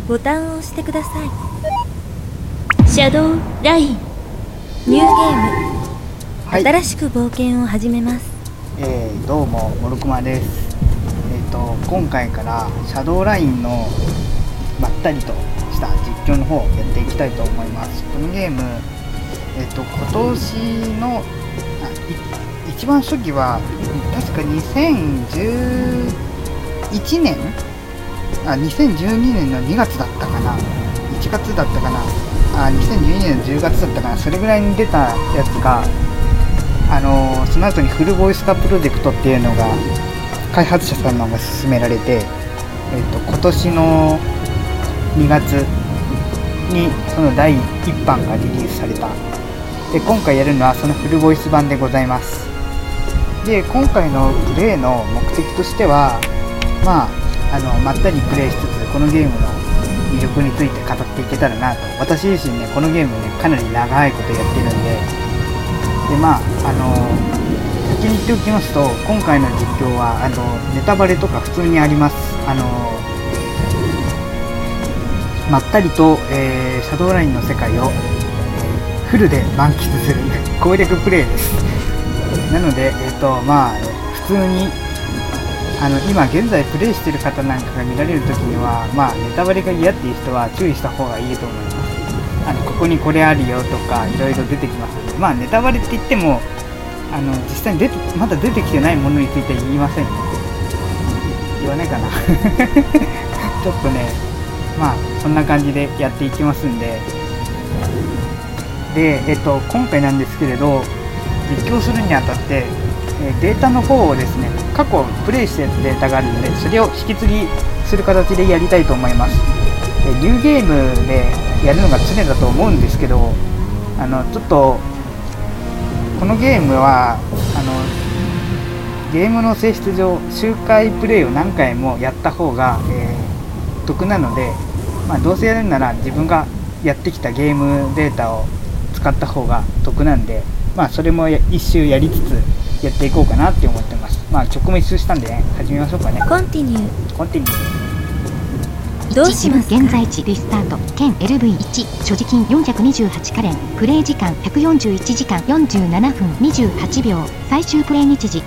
ボタンを押してください。シャドウラインニューゲーム、 はい、 新しく冒険を始めます。 どうもモルクマです。今回からシャドウラインのまったりとした実況の方をやっていきたいと思います。このゲーム、今年の一番初期は確か2011年2012年の2月だったかな、1月だったかな、2012年の10月だったかな、それぐらいに出たやつが、その後にフルボイス化プロジェクトっていうのが開発者さんの方が勧められて、今年の2月にその第1版がリリースされた。で、今回やるのはそのフルボイス版でございます。で、今回のプレイの目的としては、まったりプレイしつつこのゲームの魅力について語っていけたらなと。私自身ね、このゲームね、かなり長いことやってるんで、先に言っておきますと、今回の実況はネタバレとか普通にあります。まったりと、シャドウラインの世界を、フルで満喫する攻略プレイです。なので、普通に今現在プレイしてる方なんかが見られるときには、ネタバレが嫌っていう人は注意した方がいいと思います。ここにこれあるよとかいろいろ出てきますので、ネタバレって言っても実際にまだ出てきてないものについては言いません。言わないかなちょっとね、そんな感じでやっていきますんで。で、今回なんですけれど、実況するにあたってデータの方をですね、過去プレイしたデータがあるので、それを引き継ぎする形でやりたいと思います。ニューゲームでやるのが常だと思うんですけど、ちょっとこのゲームはゲームの性質上周回プレイを何回もやった方が、得なので、どうせやるなら自分がやってきたゲームデータを使った方が得なんで、それも一周やりつつやっていこうかなって思ってます。曲も一周したんでね、始めましょうかね。 コンティニューどうしますか。 現在地リスタート兼 LV1 所持金428カレン、プレイ時間141時間47分28秒、最終プレイ日時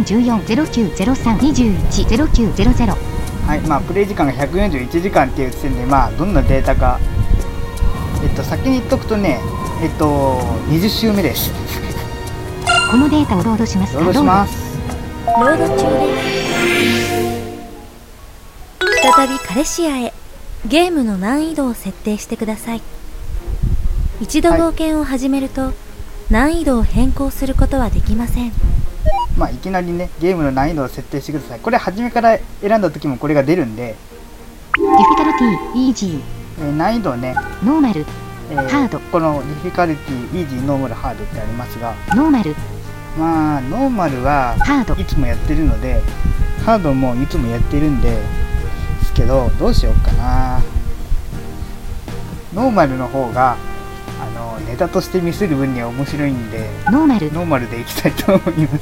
2014-0903-21-0900。 はい、プレイ時間が141時間っていう時点で、どんなデータか先に言っとくとね、20周目ですこのデータをロードします。 ロードします。 ロード中です。再びカレシアへ。ゲームの難易度を設定してください。一度冒険を始めると、難易度を変更することはできません。 いきなりね、ゲームの難易度を設定してください。これ初めから選んだ時もこれが出るんで、 ディフィカルティ、イージー、難易度ね、 ノーマル、ハード。 このディフィカルティ、イージー、ノーマル、ハードってありますが、 ノーマル、 ノーマルはハードいつもやってるので、ハードもいつもやってるんですけど、どうしようかな。ノーマルの方がネタとして見せる分には面白いんで、 ノーマルでいきたいと思います。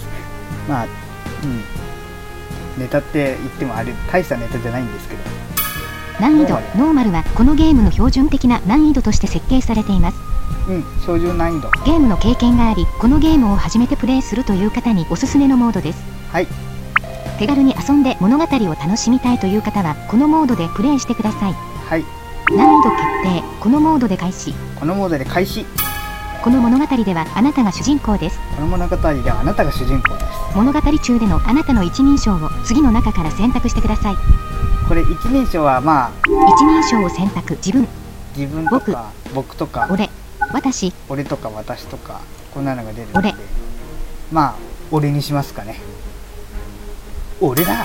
ネタって言ってもあれ大したネタじゃないんですけど、 難易度ノーマルはこのゲームの標準的な難易度として設計されています。 標準難易度。 ゲームの経験があり、このゲームを初めてプレイするという方におすすめのモードです。 はい。 手軽に遊んで物語を楽しみたいという方はこのモードでプレイしてください。 はい。 難易度決定。このモードで開始。 このモードで開始。 この物語ではあなたが主人公です。 この物語ではあなたが主人公です。 物語中でのあなたの一人称を次の中から選択してください。 これ一人称は一人称を選択。自分とか僕とか俺とか私とか、こんなのが出るので、俺にしますかね。俺だ。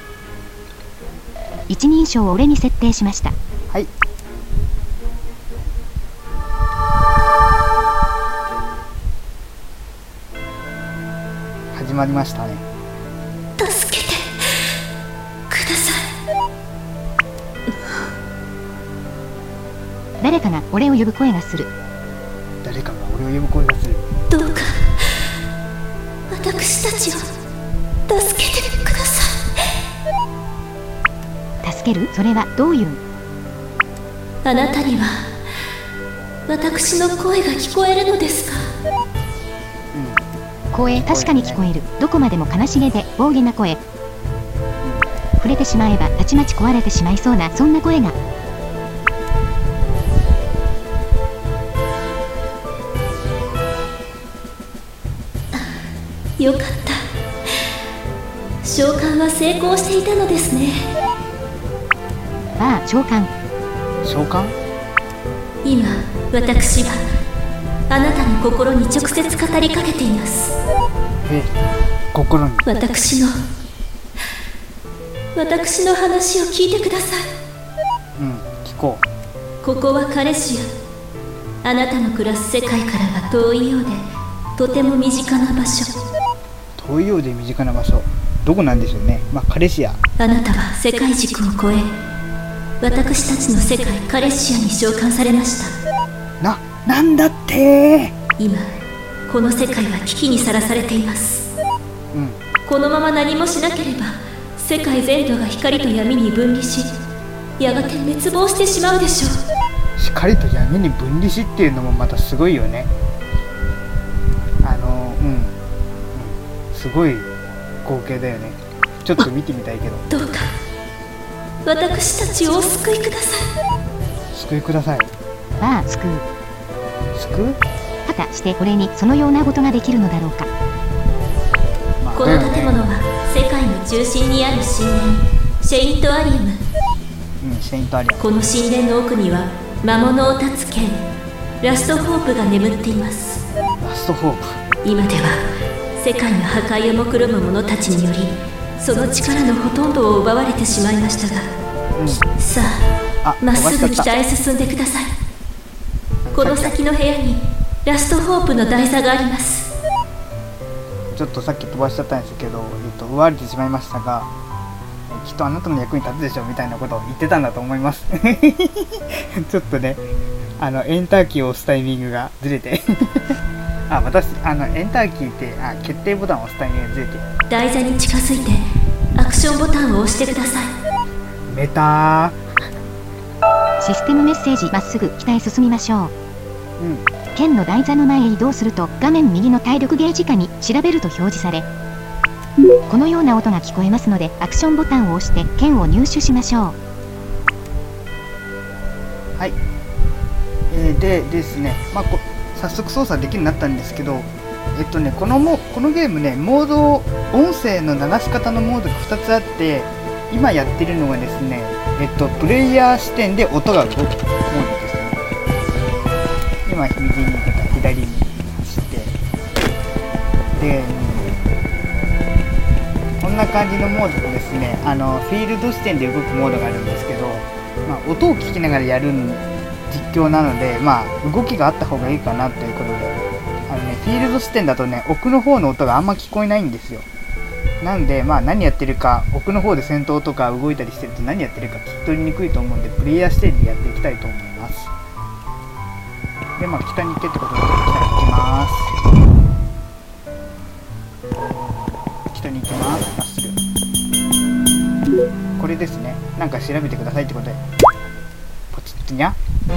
一人称を俺に設定しました。 はい。始まりましたね。 助けてください。 誰かが俺を呼ぶ声がする。 誰かが俺を呼ぶ声がする。 どうか私たちを助けてください。 助ける？それはどういう？ あなたには私の声が聞こえるのですか？ 声、確かに聞こえる。どこまでも悲しげで暴言な声。触れてしまえばたちまち壊れてしまいそうな、そんな声が。 よかった。召喚は成功していたのですね。 ああ、召喚。 召喚？ 今私はあなたの心に直接語りかけています。 心に？ 私の話を聞いてください。 聞こう。ここはカレシア。あなたの暮らす世界からは遠いようでとても身近な場所。 遠いようで身近な場所、どこなんでしょうね。カレシア。 あなたは世界軸を超え、私たちの世界カレシアに召喚されました。 なんだって今この世界は危機にさらされています。このまま何もしなければ世界全土が光と闇に分離し、やがて滅亡してしまうでしょう。 光と闇に分離しっていうのもまたすごいよね。すごい光景だよね。ちょっと見てみたいけど。 どうか私たちをお救いください。救いください。 ああ、救う。果たして俺にそのようなことができるのだろうか。 この建物は世界の中心にある神殿、シェイントアリウム。 シェイントアリウム。 この神殿の奥には魔物を断つ剣、ラストホープが眠っています。 ラストホープ。 今では世界の破壊を目論む者たちによりその力のほとんどを奪われてしまいましたが、さあまっすぐ北へ進んでください。この先の部屋にラストホープの台座があります。 ちょっとさっき飛ばしちゃったんですけど、奪われてしまいましたが、きっとあなたの役に立つでしょみたいなことを言ってたんだと思いますちょっとね、エンターキーを押すタイミングがずれて私エンターキーって決定ボタンを押すタイミングがずれて、 台座に近づいてアクションボタンを押してください。 メタシステムメッセージ、まっすぐ北へ進みましょう。剣の台座の前へ移動すると画面右の体力ゲージ下に調べると表示され、このような音が聞こえますのでアクションボタンを押して剣を入手しましょう。 はい、でですね、早速操作できるようになったんですけど、このゲームね、モード、音声の流し方のモードが2つあって、今やってるのがですね、プレイヤー視点で音が動くモードですね。今右に出た、左に走ってで、こんな感じのモードとですね、フィールド視点で動くモードがあるんですけど、音を聞きながらやる実況なので、動きがあった方がいいかなということで、フィールド視点だとね、奥の方の音があんま聞こえないんですよ。なんで、何やってるか、奥の方で戦闘とか動いたりしてると何やってるか聞き取りにくいと思うんで、プレイヤー視点でやっていきたいと思います。で、北に行けってことで、北に行きます。北に行きます。まっすぐ。これですね。なんか調べてくださいってことで、ポチッとにゃ。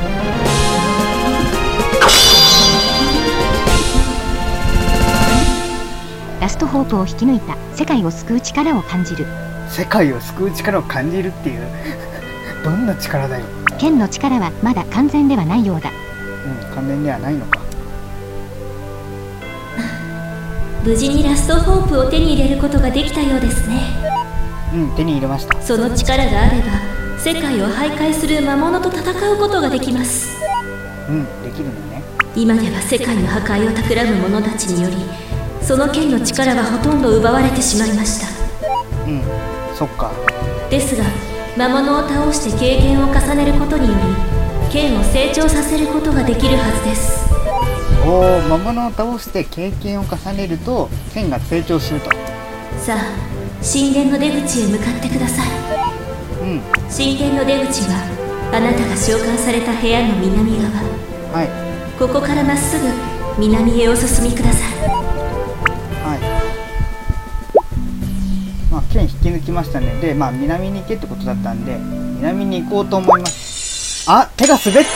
ラストホープを引き抜いた。世界を救う力を感じる。 世界を救う力を感じるっていうどんな力だよ。 剣の力はまだ完全ではないようだ。 完全ではないのか。 無事にラストホープを手に入れることができたようですね。 手に入れました。 その力があれば世界を徘徊する魔物と戦うことができます。 できるのね。 今では世界の破壊を企む者たちによりその剣の力はほとんど奪われてしまいました。 そっか。 ですが魔物を倒して経験を重ねることにより剣を成長させることができるはずです。 魔物を倒して経験を重ねると剣が成長すると。 さあ神殿の出口へ向かってください。神殿の出口はあなたが召喚された部屋の南側。ここからまっすぐ南へお進みください。 剣引き抜きましたね。で、南に行けってことだったんで南に行こうと思います。 あ、手が滑った。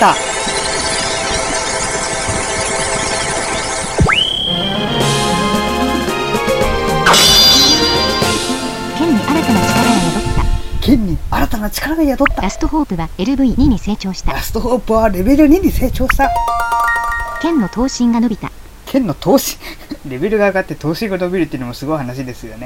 剣に新たな力が宿った。 ラストホープは LV2 に成長した。 ラストホープはレベル2に成長した。 剣の頭身が伸びた。 剣の頭身レベルが上がって頭身が伸びるっていうのもすごい話ですよね。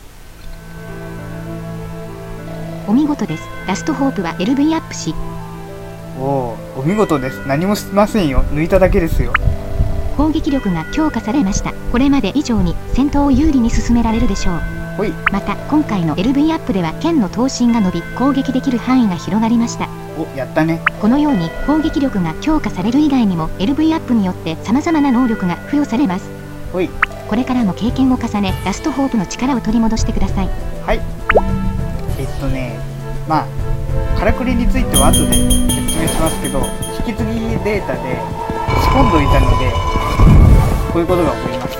お見事です。ラストホープは LV アップし。 お見事です。何もしませんよ。抜いただけですよ。 攻撃力が強化されました。これまで以上に戦闘を有利に進められるでしょう。また今回の LV アップでは剣の頭身が伸び、攻撃できる範囲が広がりました。 やったね。 このように攻撃力が強化される以外にも LV アップによって様々な能力が付与されます。これからも経験を重ね、ラストホープの力を取り戻してください。 はい。まあからくりについては後で説明しますけど、引き継ぎデータで仕込んどいたのでこういうことが起こりました。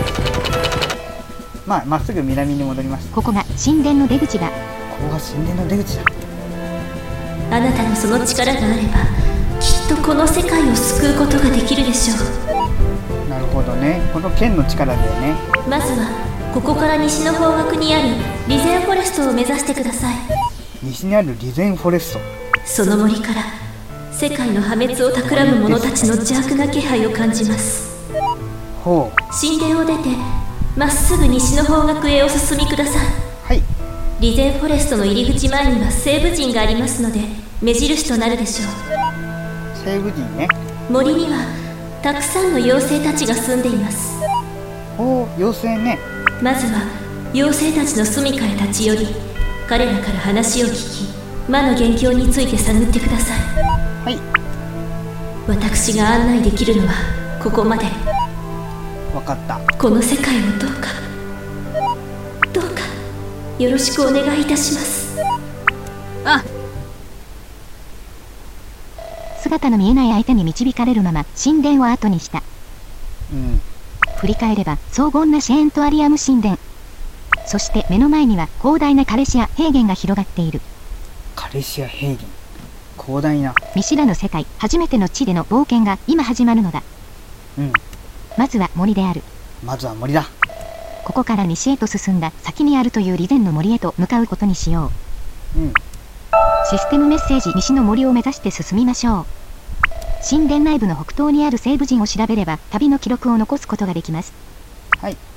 まっすぐ南に戻りました。 ここが神殿の出口だ。 ここが神殿の出口だ。 あなたのその力があればきっとこの世界を救うことができるでしょう。なるほどね。この剣の力だよね。 まずはここから西の方角にあるリゼンフォレストを目指してください。 西にあるリゼンフォレスト。 その森から世界の破滅を企む者たちの邪悪な気配を感じます。神殿を出てまっすぐ西の方角へお進みください。 はい。 リゼンフォレストの入り口前には西部陣がありますので目印となるでしょう。 西部陣ね。 森にはたくさんの妖精たちが住んでいます。 妖精ね。 まずは妖精たちの住処へ立ち寄り、彼らから話を聞き、魔の元凶について探ってください。 はい。 私が案内できるのはここまで。 わかった。 この世界をどうかよろしくお願いいたします。 姿の見えない相手に導かれるまま神殿を後にした。振り返れば荘厳なシェーントアリアム神殿、そして目の前には広大なカレシア平原が広がっている。 カレシア平原、広大な見知らぬ世界、初めての地での冒険が今始まるのだ。まずは森である。 まずは森だ。 ここから西へと進んだ先にあるというリゼンの森へと向かうことにしよう。システムメッセージ、西の森を目指して進みましょう。神殿内部の北東にある西部陣を調べれば旅の記録を残すことができます。 はい。